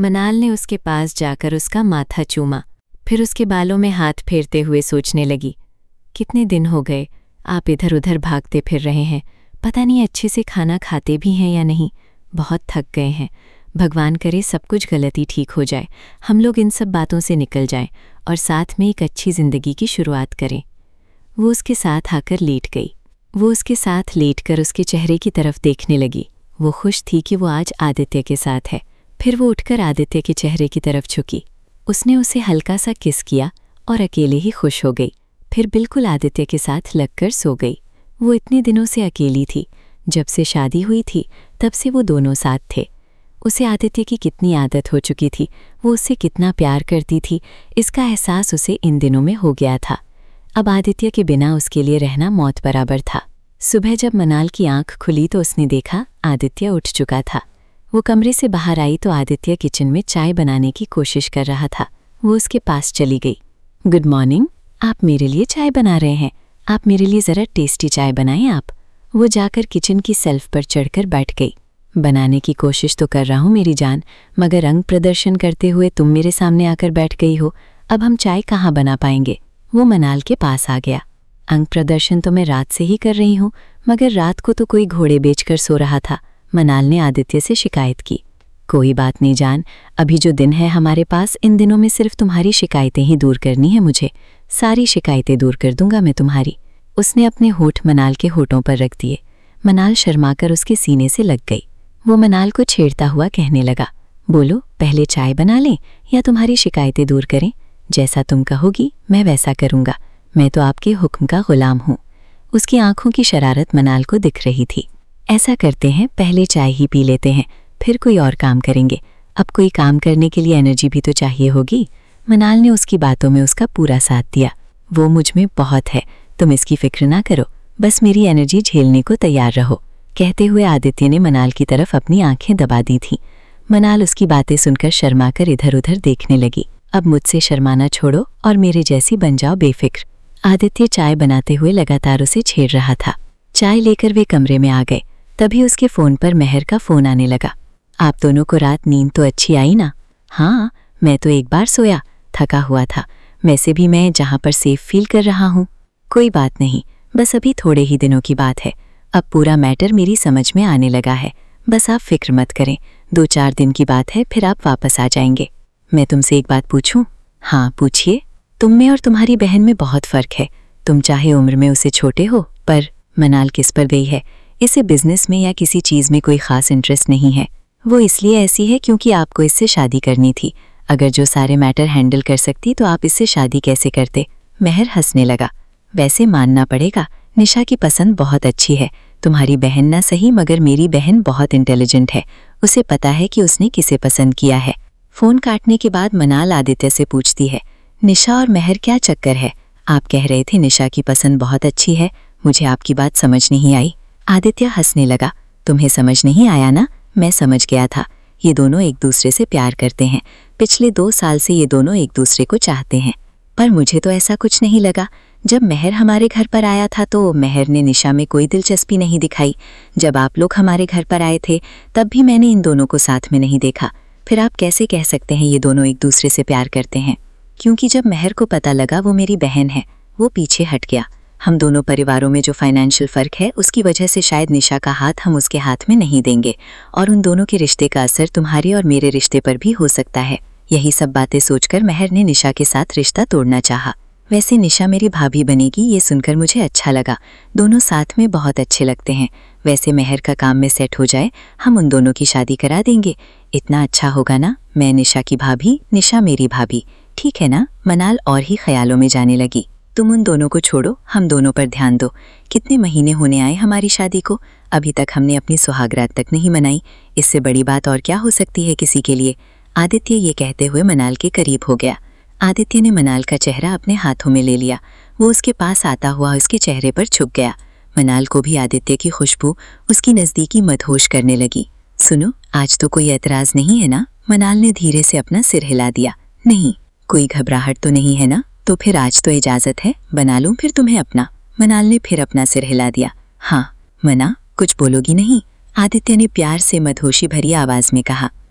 मनाल ने उसके पास जाकर उसका माथा चूमा, फिर उसके बालों में हाथ फेरते हुए सोचने लगी, कितने दिन हो गए आप इधर उधर भागते फिर रहे हैं, पता नहीं अच्छे से खाना खाते भी हैं या नहीं, बहुत थक गए हैं। भगवान करे सब कुछ गलती ठीक हो जाए, हम लोग इन सब बातों से निकल जाएं और साथ में एक अच्छी ज़िंदगी की शुरुआत करें। वो उसके साथ आकर लेट गई। वो उसके साथ लेटकर उसके चेहरे की तरफ देखने लगी। वो खुश थी कि वो आज आदित्य के साथ है। फिर वो उठकर आदित्य के चेहरे की तरफ झुकी। उसने उसे हल्का सा किस किया और अकेले ही खुश हो गई। फिर बिल्कुल आदित्य के साथ लगकर सो गई। वो इतने दिनों से अकेली थी, जब से शादी हुई थी तब से वो दोनों साथ थे। उसे आदित्य की कितनी आदत हो चुकी थी, वो उससे कितना प्यार करती थी, इसका एहसास उसे इन दिनों में हो गया था। अब आदित्य के बिना उसके लिए रहना मौत बराबर था। सुबह जब मनाल की आंख खुली तो उसने देखा आदित्य उठ चुका था। वो कमरे से बाहर आई तो आदित्य किचन में चाय बनाने की कोशिश कर रहा था। वो उसके पास चली गई। गुड मॉर्निंग, आप मेरे लिए चाय बना रहे हैं, आप मेरे लिए ज़रा टेस्टी चाय बनाएं आप। वो जाकर किचन की सेल्फ पर चढ़कर बैठ गई। बनाने की कोशिश तो कर रहा हूँ मेरी जान, मगर अंग प्रदर्शन करते हुए तुम मेरे सामने आकर बैठ गई हो, अब हम चाय कहाँ बना पाएंगे। वो मनाल के पास आ गया। अंग प्रदर्शन तो मैं रात से ही कर रही हूँ, मगर रात को तो कोई घोड़े बेचकर सो रहा था। मनाल ने आदित्य से शिकायत की। कोई बात नहीं जान, अभी जो दिन है हमारे पास, इन दिनों में सिर्फ तुम्हारी शिकायतें ही दूर करनी है मुझे, सारी शिकायतें दूर कर दूंगा मैं तुम्हारी। उसने अपने होठ मनाल के होठों पर रख दिए। मनाल शर्माकर उसके सीने से लग गई। वो मनाल को छेड़ता हुआ कहने लगा, बोलो पहले चाय बना लें या तुम्हारी शिकायतें दूर करें, जैसा तुम कहोगी मैं वैसा करूंगा, मैं तो आपके हुक्म का गुलाम हूँ। उसकी आंखों की शरारत मनाल को दिख रही थी। ऐसा करते हैं, पहले चाय ही पी लेते हैं, फिर कोई और काम करेंगे, अब कोई काम करने के लिए एनर्जी भी तो चाहिए होगी। मनाल ने उसकी बातों में उसका पूरा साथ दिया। वो मुझ में बहुत है, तुम इसकी फिक्र ना करो, बस मेरी एनर्जी झेलने को तैयार रहो, कहते हुए आदित्य ने मनाल की तरफ अपनी आंखें दबा दी थीं। मनाल उसकी बातें सुनकर शर्माकर इधर उधर देखने लगी। अब मुझसे शर्माना छोड़ो और मेरे जैसी बन जाओ बेफिक्र। आदित्य चाय बनाते हुए लगातार उसे छेड़ रहा था। चाय लेकर वे कमरे में आ गए। तभी उसके फ़ोन पर मेहर का फ़ोन आने लगा। आप दोनों को रात नींद तो अच्छी आई ना? हाँ, मैं तो एक बार सोया, थका हुआ था, वैसे भी मैं जहाँ पर सेफ फील कर रहा हूँ। कोई बात नहीं, बस अभी थोड़े ही दिनों की बात है, अब पूरा मैटर मेरी समझ में आने लगा है, बस आप फिक्र मत करें, 2-4 दिन की बात है, फिर आप वापस आ जाएंगे। मैं तुमसे एक बात पूछूं? हाँ पूछिए। तुम में और तुम्हारी बहन में बहुत फ़र्क है, तुम चाहे उम्र में उसे छोटे हो, पर मनाल किस पर गई है, इसे बिजनेस में या किसी चीज़ में कोई ख़ास इंटरेस्ट नहीं है। वो इसलिए ऐसी है क्योंकि आपको इससे शादी करनी थी, अगर जो सारे मैटर हैंडल कर सकती तो आप इससे शादी कैसे करते? मेहर हंसने लगा। वैसे मानना पड़ेगा, निशा की पसंद बहुत अच्छी है, तुम्हारी बहन ना सही मगर मेरी बहन बहुत इंटेलिजेंट है, उसे पता है कि उसने किसे पसंद किया है। फ़ोन काटने के बाद मनाल आदित्य से पूछती है, निशा और मेहर क्या चक्कर है? आप कह रहे थे निशा की पसंद बहुत अच्छी है, मुझे आपकी बात समझ नहीं आई। आदित्य हंसने लगा। तुम्हें समझ नहीं आया ना, मैं समझ गया था, ये दोनों एक दूसरे से प्यार करते हैं, पिछले 2 साल से ये दोनों एक दूसरे को चाहते हैं, पर मुझे तो ऐसा कुछ नहीं लगा। जब मेहर हमारे घर पर आया था तो मेहर ने निशा में कोई दिलचस्पी नहीं दिखाई, जब आप लोग हमारे घर पर आए थे तब भी मैंने इन दोनों को साथ में नहीं देखा, फिर आप कैसे कह सकते हैं ये दोनों एक दूसरे से प्यार करते हैं? क्योंकि जब मेहर को पता लगा वो मेरी बहन है, वो पीछे हट गया। हम दोनों परिवारों में जो फाइनेंशियल फ़र्क है उसकी वजह से शायद निशा का हाथ हम उसके हाथ में नहीं देंगे, और उन दोनों के रिश्ते का असर तुम्हारे और मेरे रिश्ते पर भी हो सकता है। यही सब बातें सोचकर मेहर ने निशा के साथ रिश्ता तोड़ना चाहा। वैसे निशा मेरी भाभी बनेगी ये सुनकर मुझे अच्छा लगा, दोनों साथ में बहुत अच्छे लगते हैं। वैसे मेहर का काम में सेट हो जाए हम उन दोनों की शादी करा देंगे, इतना अच्छा होगा ना, मैं निशा की भाभी, निशा मेरी भाभी, ठीक है ना? मनाल और ही ख्यालों में जाने लगी। तुम उन दोनों को छोड़ो, हम दोनों पर ध्यान दो। कितने महीने होने आए हमारी शादी को, अभी तक हमने अपनी सुहागरात तक नहीं मनाई, इससे बड़ी बात और क्या हो सकती है किसी के लिए? आदित्य ये कहते हुए मनाल के करीब हो गया। आदित्य ने मनाल का चेहरा अपने हाथों में ले लिया। वो उसके पास आता हुआ उसके चेहरे पर झुक गया। मनाल को भी आदित्य की खुशबू उसकी नज़दीकी मदहोश करने लगी। सुनो, आज तो कोई एतराज़ नहीं है ना? मनाल ने धीरे से अपना सिर हिला दिया। नहीं, कोई घबराहट तो नहीं है ना? तो फिर आज तो इजाज़त है, बना लूँ फिर तुम्हें अपना? मनाल ने फिर अपना सिर हिला दिया। हाँ, मना, कुछ बोलोगी नहीं? आदित्य ने प्यार से मदहोशी भरी आवाज़ में कहा।